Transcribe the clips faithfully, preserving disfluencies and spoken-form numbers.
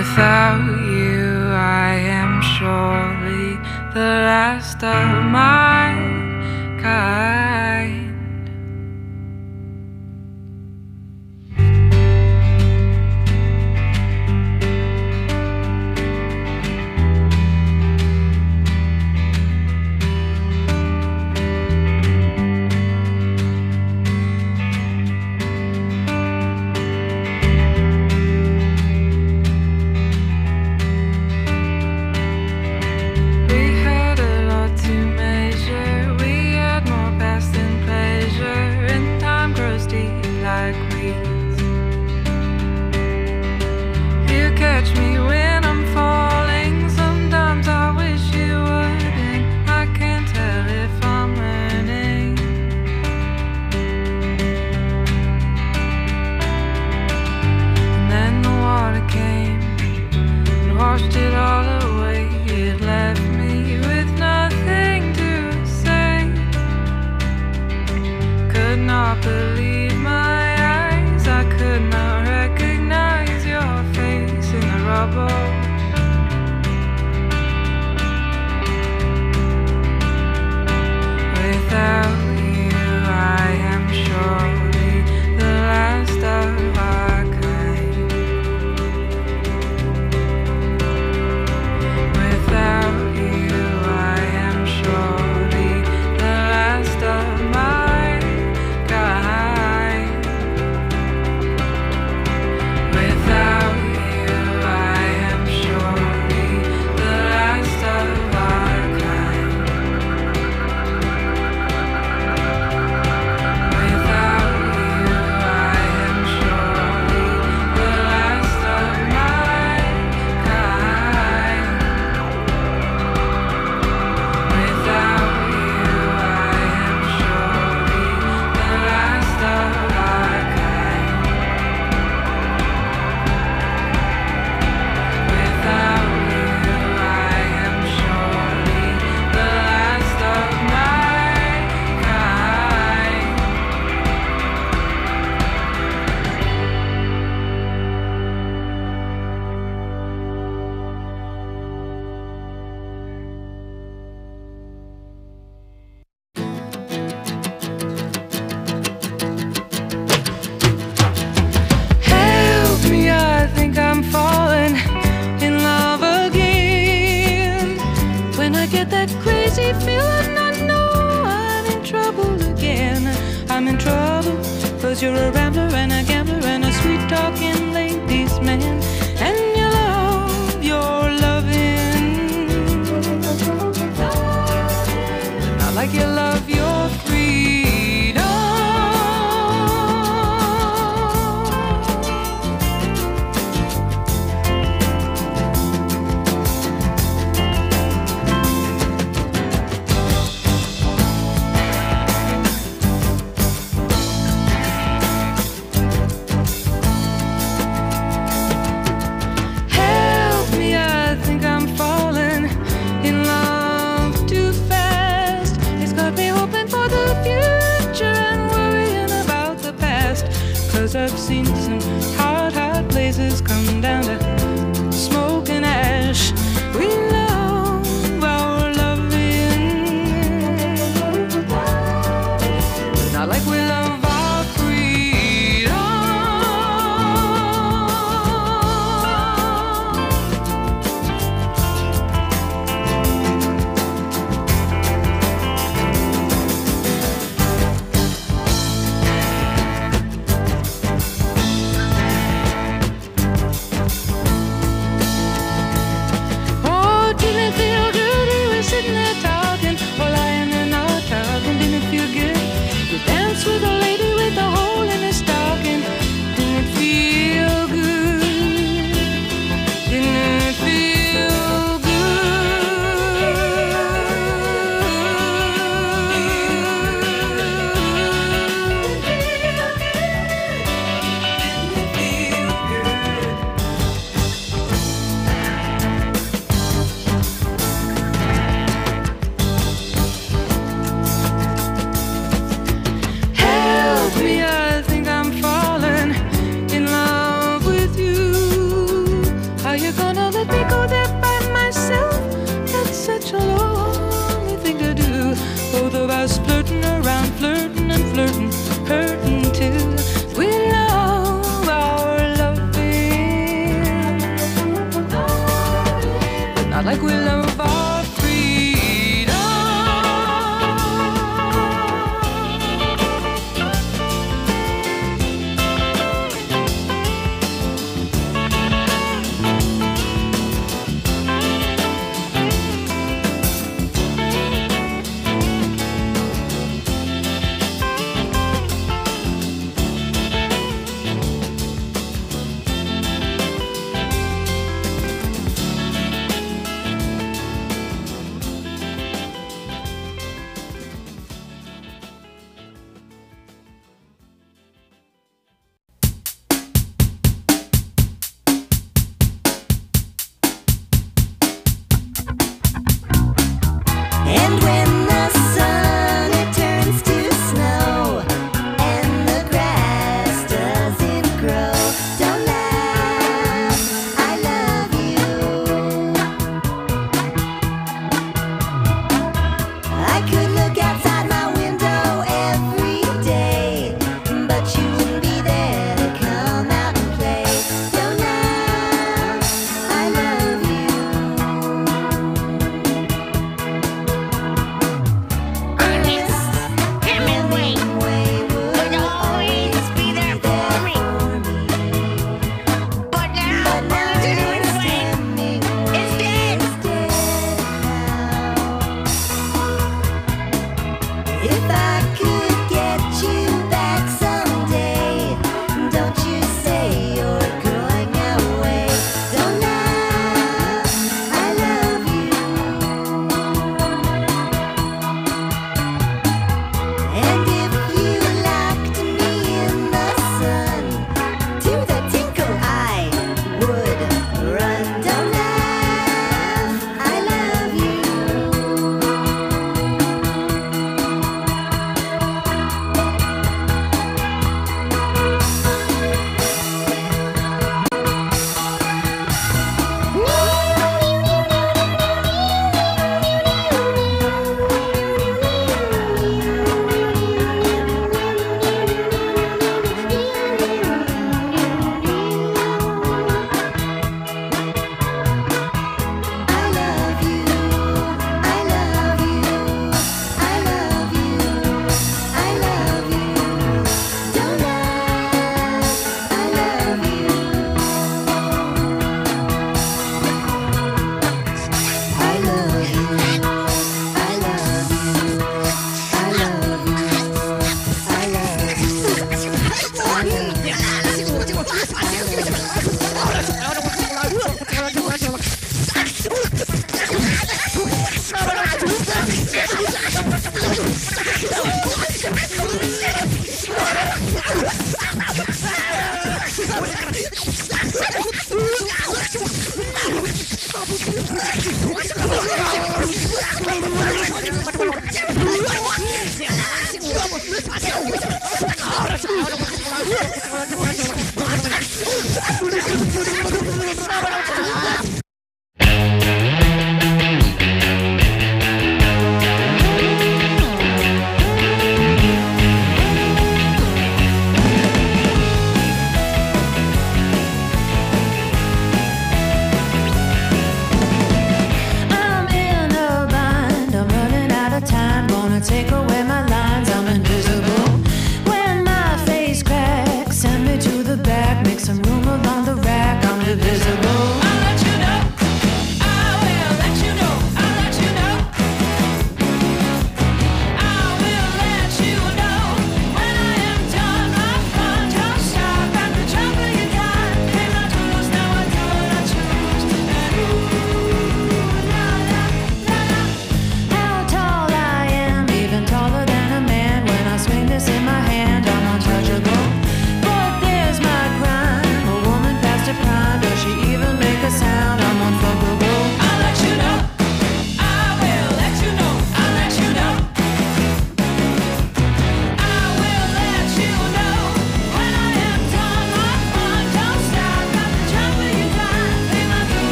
Without you, I am surely the last of my kind. Washed it all away, it left me with nothing to say. Could not believe my eyes, I could not recognize your face in the rubble. Without you, I am surely the last of our kind. Without you, I am surely the last of my kind. Without you, I am surely the last of our kind. Without you, I am surely the last of my kind. Without you, I am surely the last of our kind. Without you, I am surely the last of my kind. Help me, I think I'm falling in love again. When I get that crazy feeling, I know I'm in trouble again. I'm in trouble, cause you're a rambler and a gambler and a sweet talking ladies man. And you love your loving, not like you love your freedom. Help me, I think I'm falling in love too fast. It's got me hoping for the future and worrying about the past. Cause I've seen some hot, hot places come down to smoke and ash. We love our loving, not like we love our freedom. out like we love our freedom.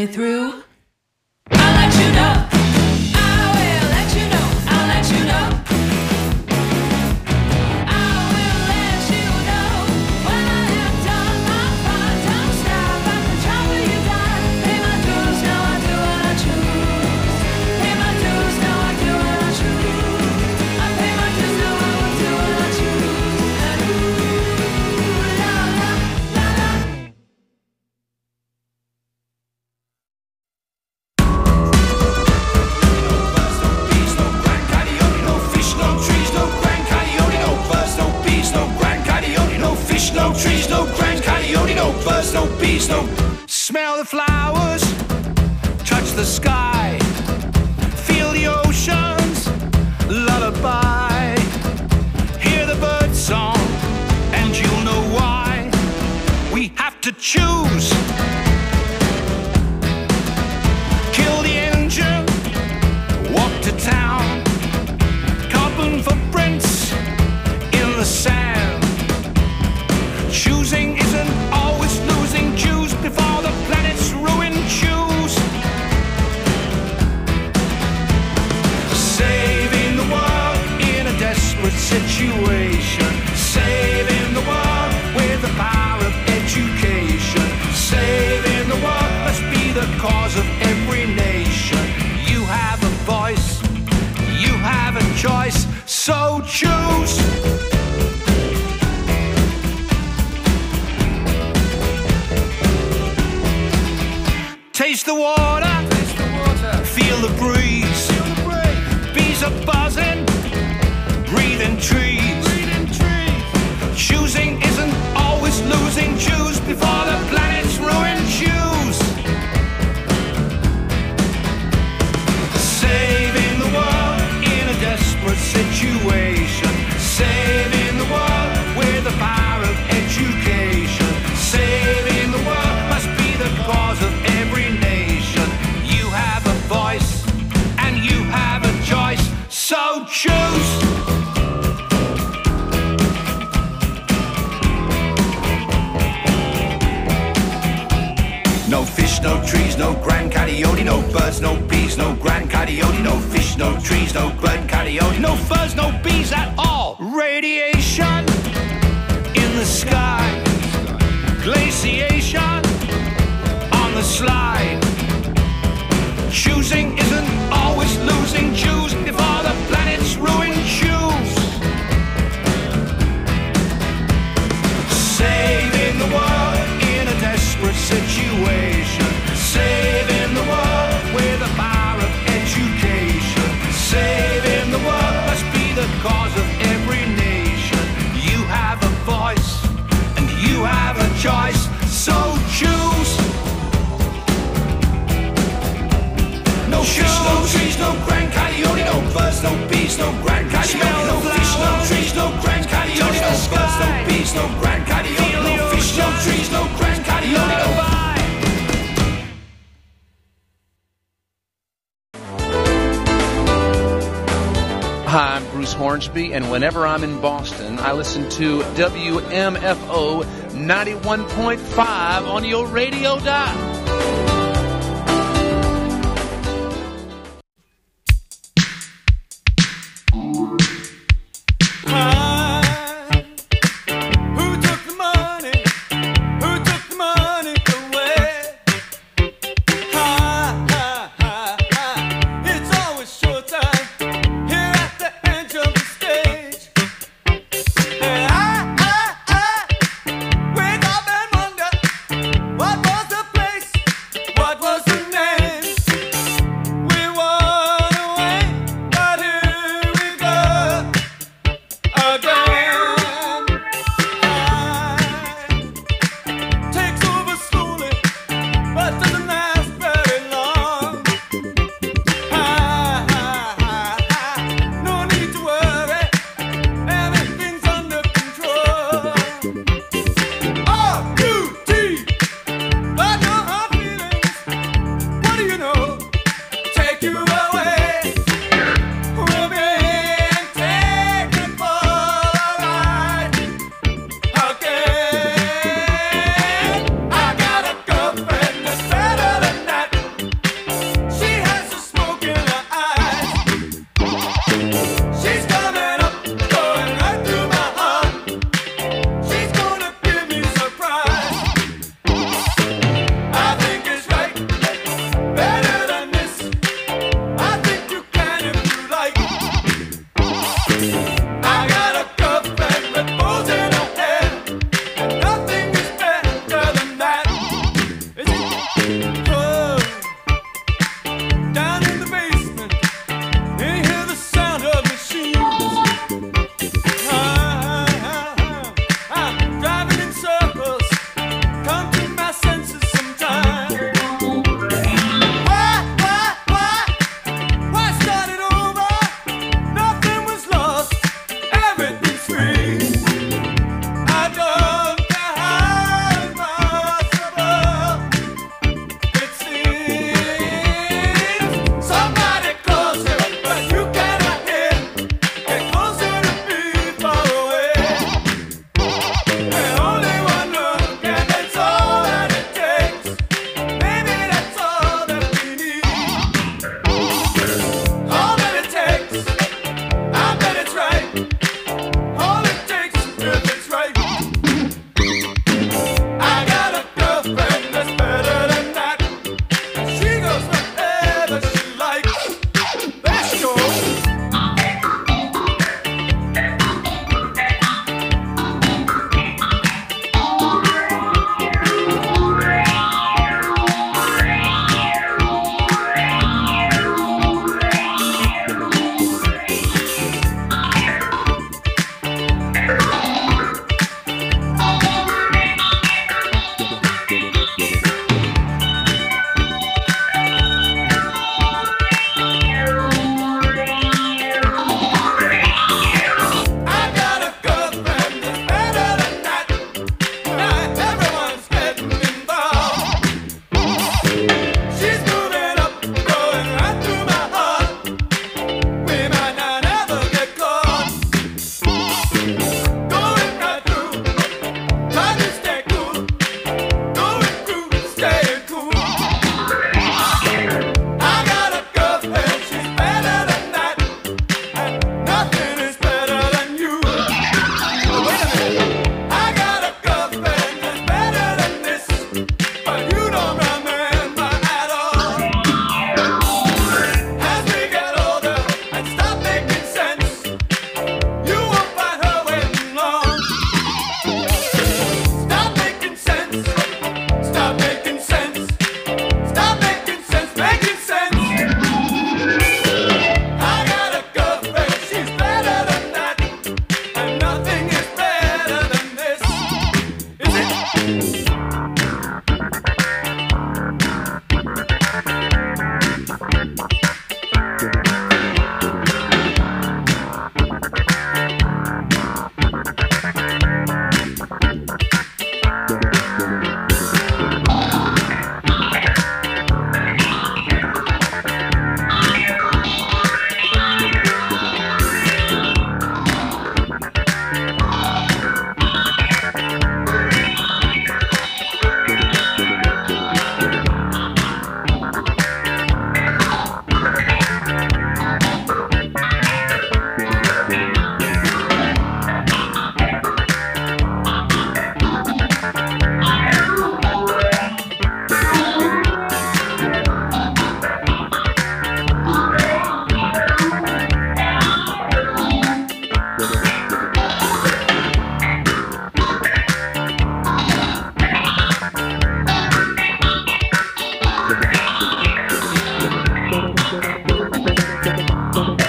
way through. I'll let you know. I will let you know. I'll let you know. I will let you know when I have done my part. Don't stop at the trouble you got. Pay my dues, now I do what I choose. Pay my dues, now I do what I choose. I pay my dues, now I will do what I choose. And ooh, la la la la. No trees, no grand coyote, no birds, no bees, no. Smell the flowers, touch the sky, feel the ocean's lullaby, hear the bird song, and you'll know why we have to choose. Kill the engine, walk to town, carbon footprints in the sand. Choosing isn't always losing. Choose before the planet's ruined. Choose. Saving the world in a desperate situation. Saving the world with the power of education. Saving the world must be the cause of every nation. You have a voice, you have a choice, so choose. Taste the water, taste the water. Feel the breeze, feel the breeze. Bees are buzzing, breathing trees. Breathing trees. Choosing isn't always losing. Choose before the planet's ruined. Choose. Saving the world in a desperate situation. Saving the world with the power of education. Saving the world must be the cause of every nation. You have a voice and you have a choice, so choose. No fish, no trees, no grand coyote, no birds, no bees, no grand coyote, no fish, no trees, no grand coyote, no furs, no bees at all. Radiation in the sky, glaciation on the slide. Choosing isn't always losing. Choose before the planet's ruined. Choose. Saving the world in a desperate situation. Saving the world with the power of education. Saving the world must be the cause of every nation. You have a voice and you have a choice, so choose. No fish, no trees, no grand coyote, no birds, no bees, no grand coyote, no fish, no trees, no grand coyote, no birds, no bees, no grand coyote, no fish, no trees, no grand coyote, no. Hi, I'm Bruce Hornsby, and whenever I'm in Boston, I listen to W M F O ninety-one point five on your radio dial. What was the place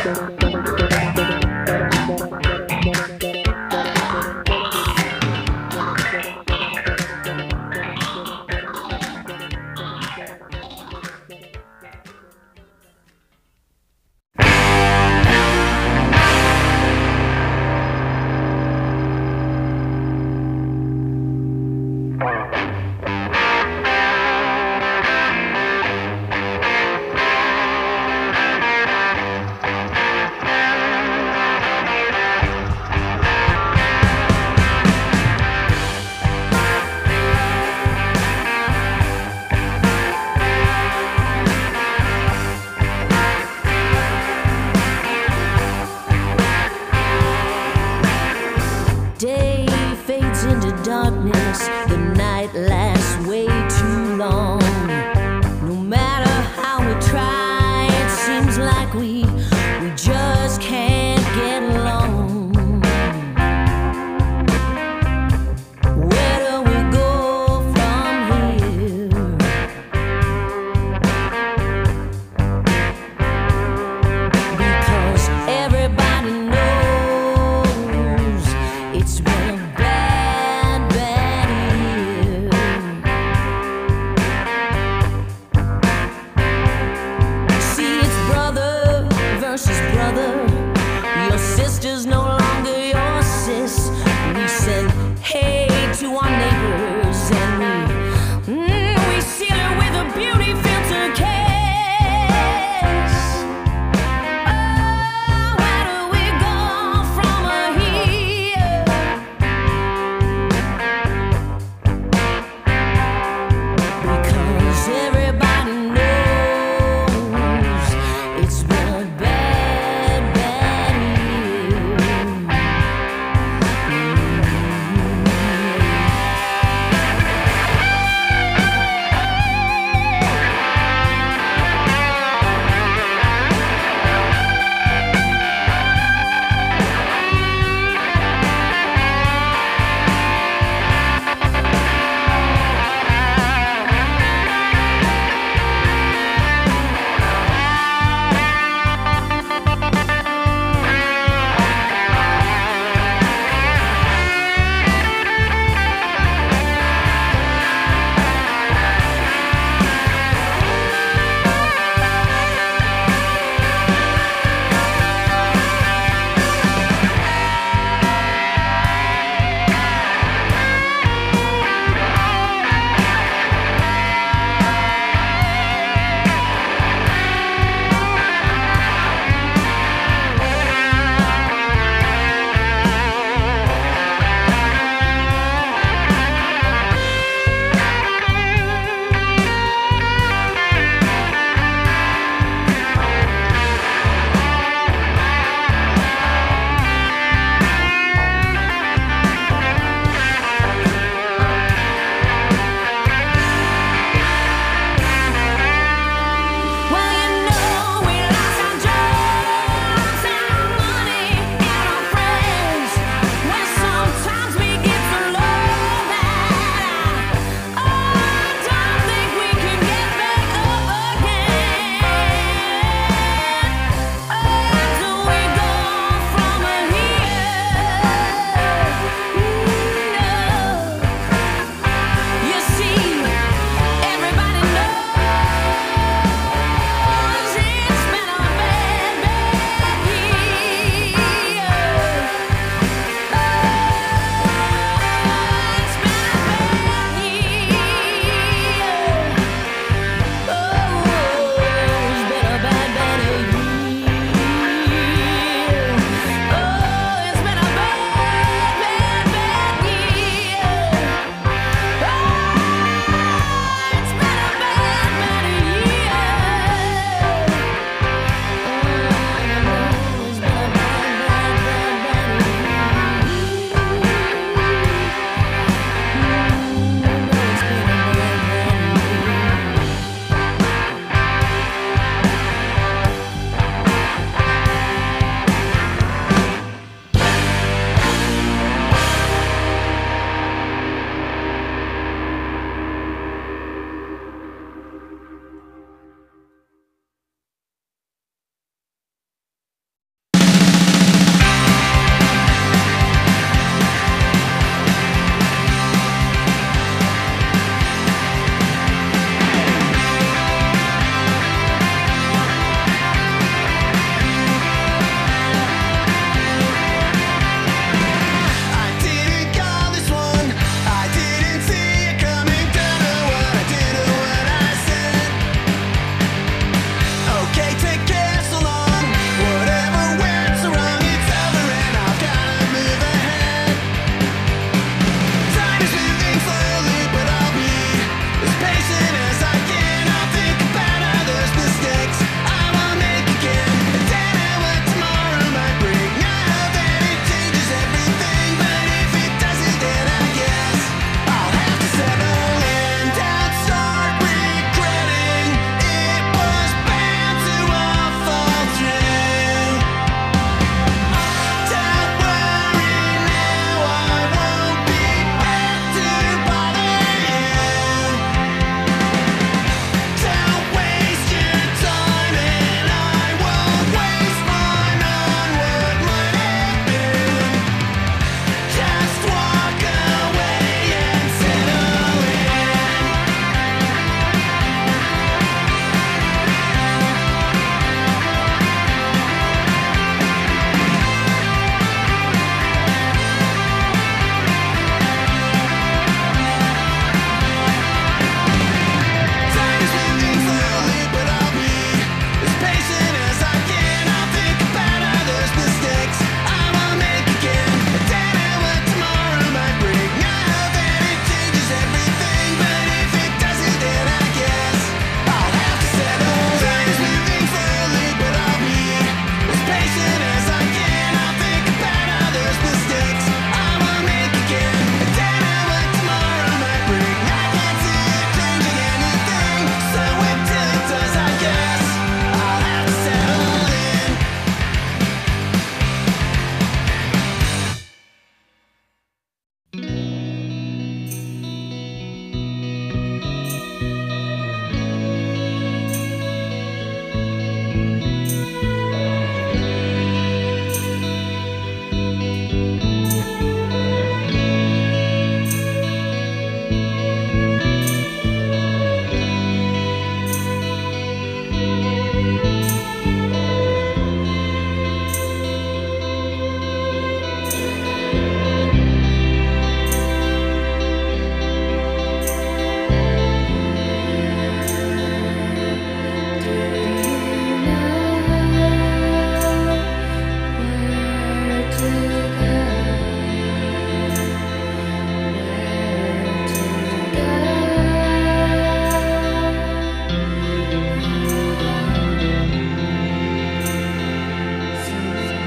It's been a bad, bad year.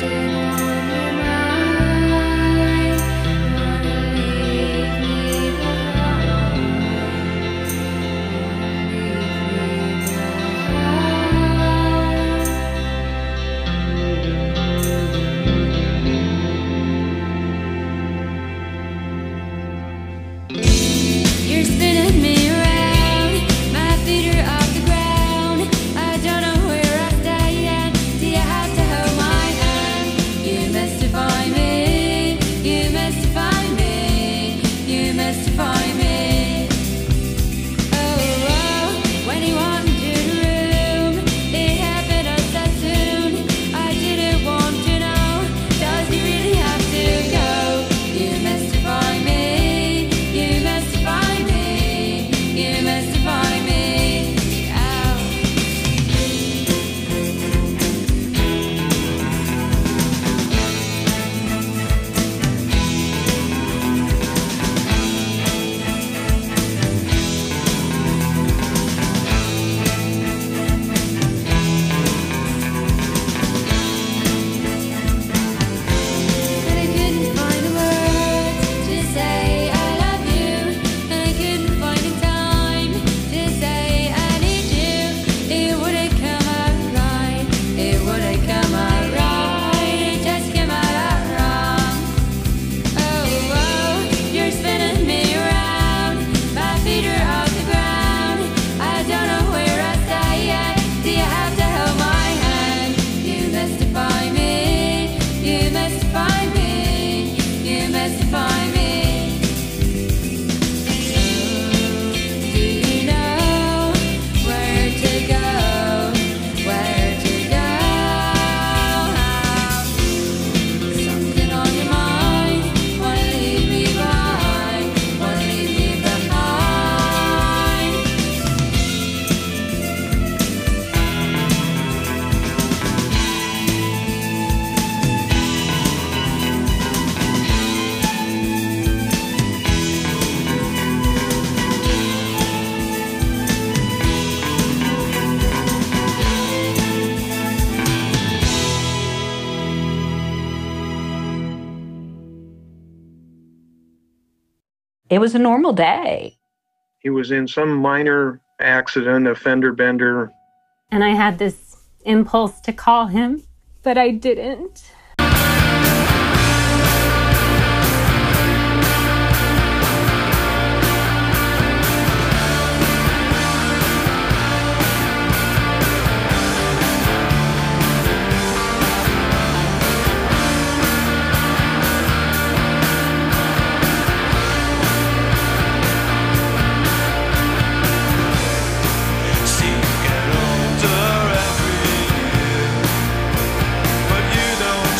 It was a normal day. He was in some minor accident, a fender bender. And I had this impulse to call him, but I didn't. But you don't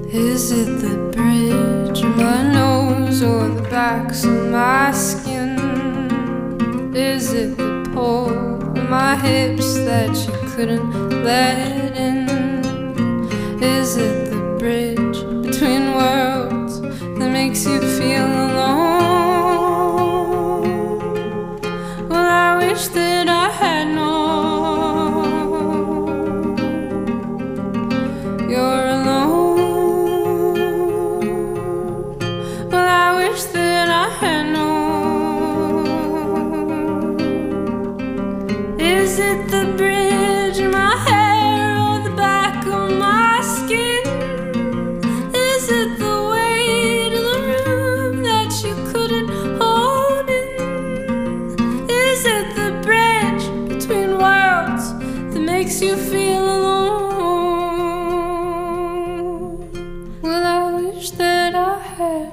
Is it the bridge of my nose or the backs of my skin? Is it the pole of my hips that you couldn't let in? Is it the bridge between worlds that makes you feel alone? Well, I wish that I had known you're alone. Well, I wish that I had known. Is it the bridge in my hair or the back of my skin? Is it the weight of the room that you couldn't hold in? Is it the bridge between worlds that makes you feel alone? Well, I wish that I had.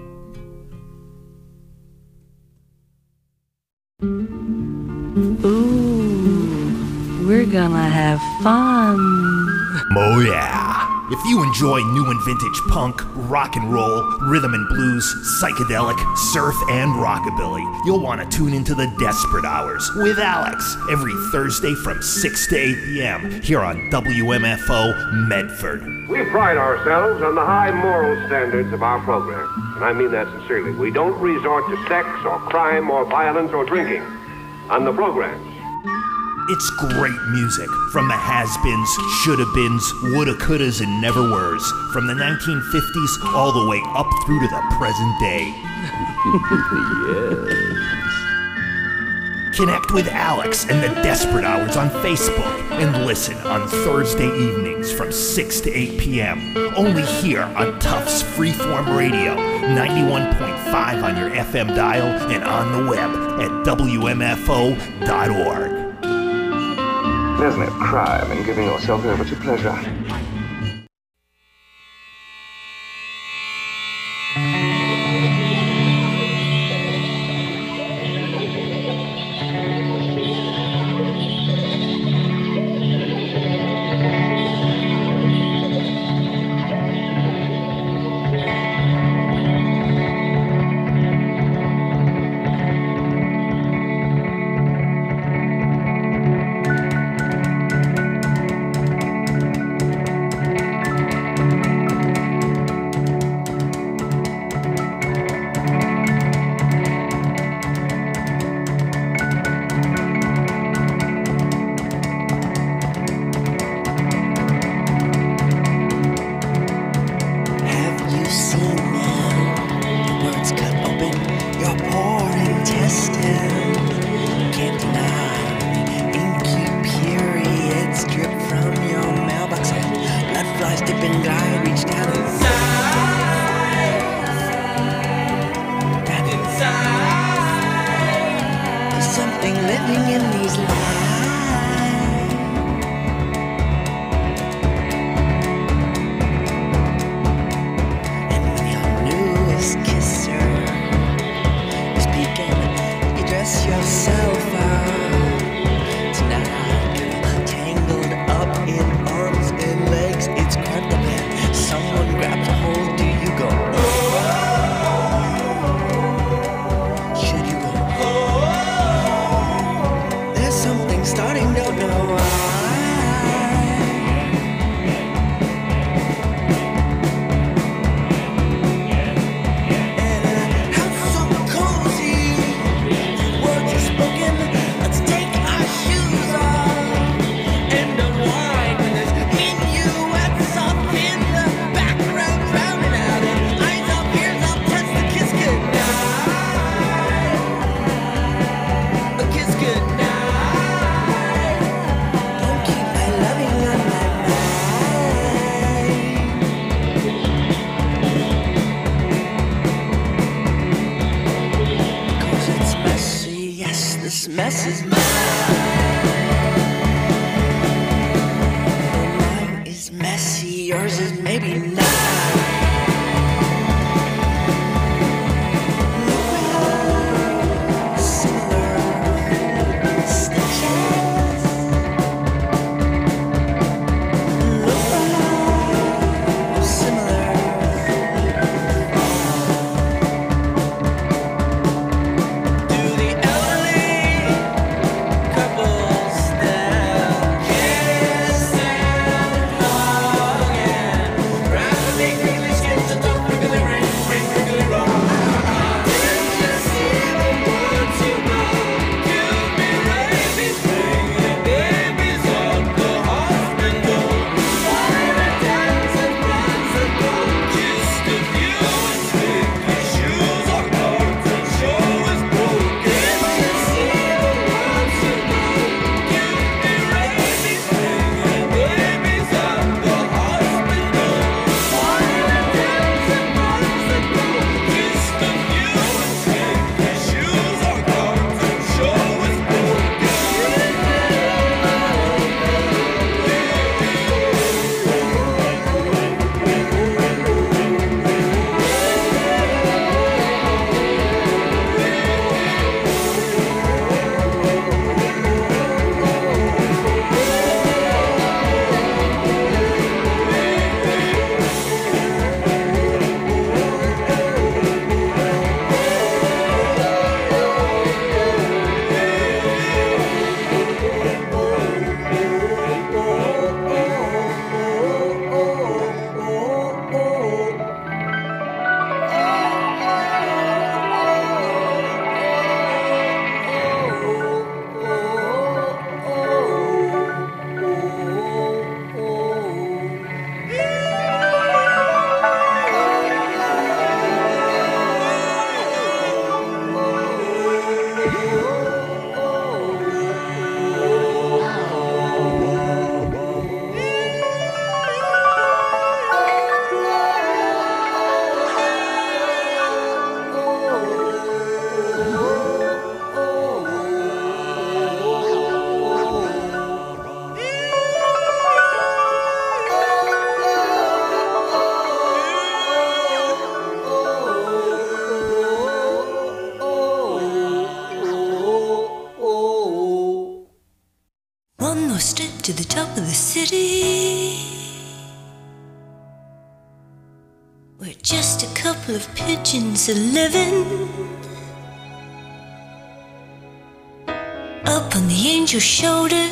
Ooh, we're gonna have fun. Oh yeah! If you enjoy new and vintage punk, rock and roll, rhythm and blues, psychedelic, surf, and rockabilly, you'll want to tune into the Desperate Hours with Alex every Thursday from six to eight p.m. here on W M F O Medford. We pride ourselves on the high moral standards of our program, and I mean that sincerely. We don't resort to sex or crime or violence or drinking on the programs. It's great music from the has-beens, shoulda-beens, woulda, couldas, and never-weres, from the nineteen fifties all the way up through to the present day. Yes. Connect with Alex and the Desperate Hours on Facebook and listen on Thursday evenings from six to eight p.m. only here on Tufts Freeform Radio, ninety-one point five on your F M dial and on the web at W M F O dot org. There's no crime in giving yourself over to pleasure. Similar city. We're just a couple of pigeons a living up on the angel's shoulder.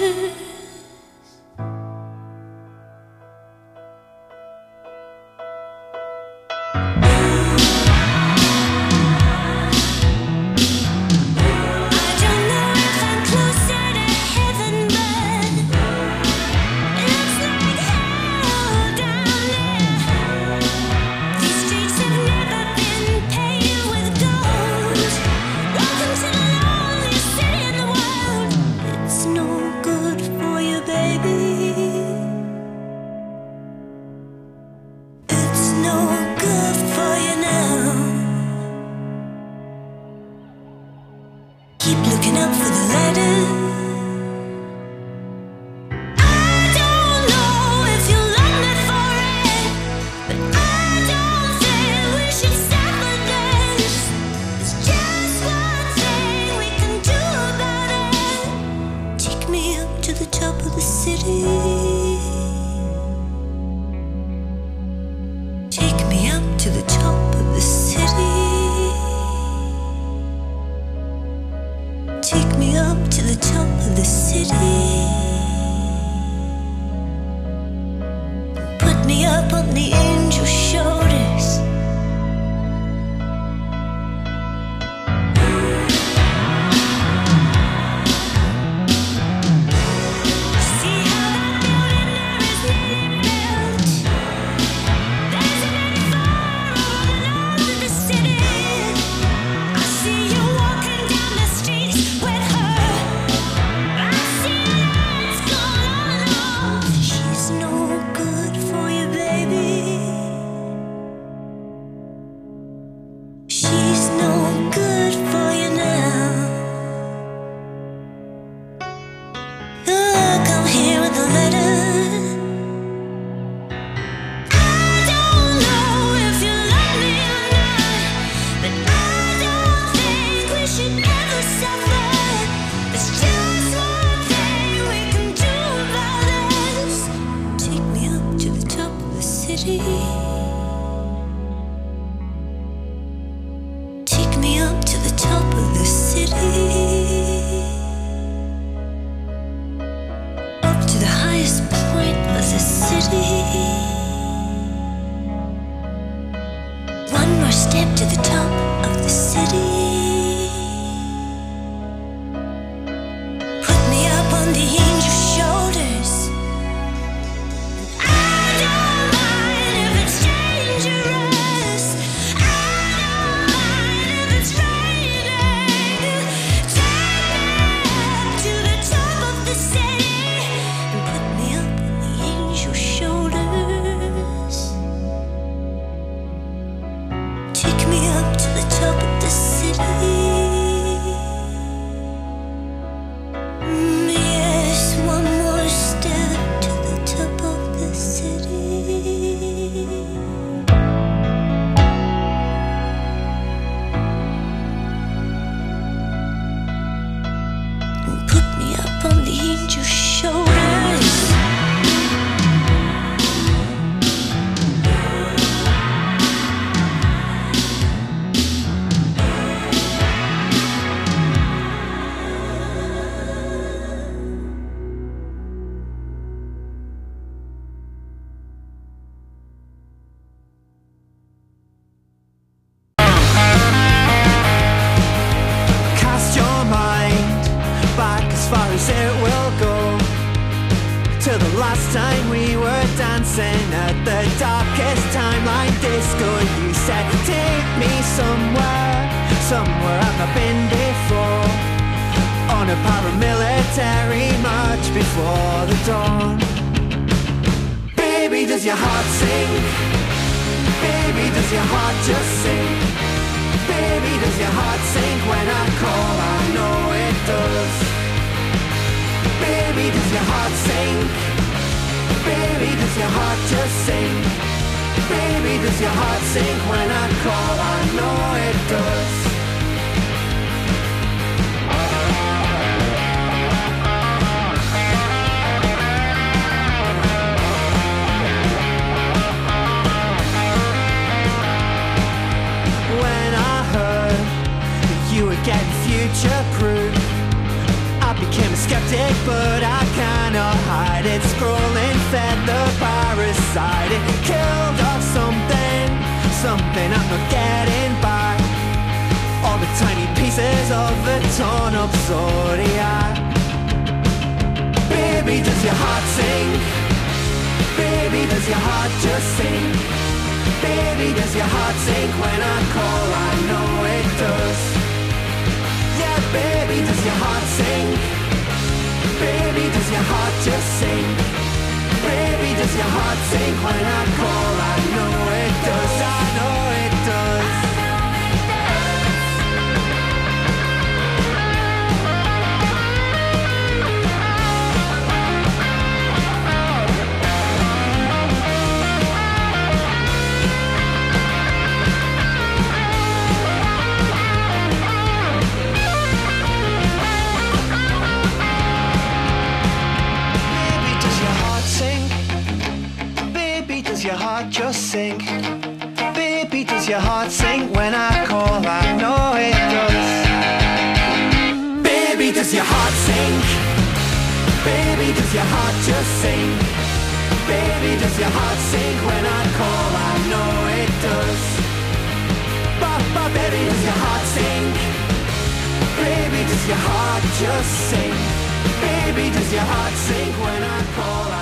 awake, but I cannot hide it. Scrolling fed the parasite. It killed off something, something I'm not getting back. All the tiny pieces of a torn up zodiac. Baby, does your heart sing? Baby, does your heart just sing? Baby, does your heart sink when I call? I know it does. Yeah, baby, does your heart sing? Baby, does your heart just sing? Baby, does your heart sink when I call? I know it does. I know it does. Does your heart just sink? Baby, does your heart sink when I call? I know it does. Baby, does your heart sink? Baby, does your heart just sink? Baby, does your heart sink when I call? I know it does. But, but baby, does your heart sink? Baby, does your heart just sink? Baby, does your heart sink when I call?